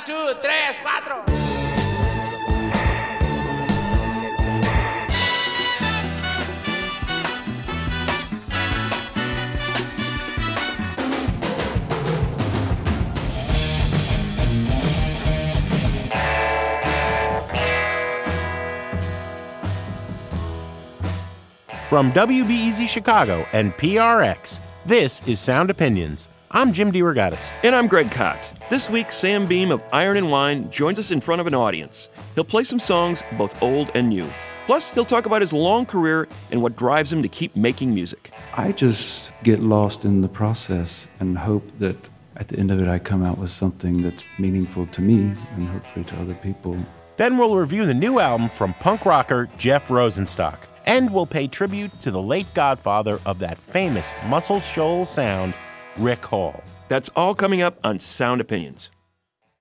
2, 3, 4. From WBEZ Chicago and PRX, this is Sound Opinions. I'm Jim DeRogatis. And I'm Greg Kot. This week, Sam Beam of Iron and Wine joins us in front of an audience. He'll play some songs, both old and new. Plus, he'll talk about his long career and what drives him to keep making music. I just get lost in the process and hope that at the end of it, I come out with something that's meaningful to me and hopefully to other people. Then we'll review the new album from punk rocker Jeff Rosenstock. And we'll pay tribute to the late godfather of that famous Muscle Shoals sound, Rick Hall. That's all coming up on Sound Opinions.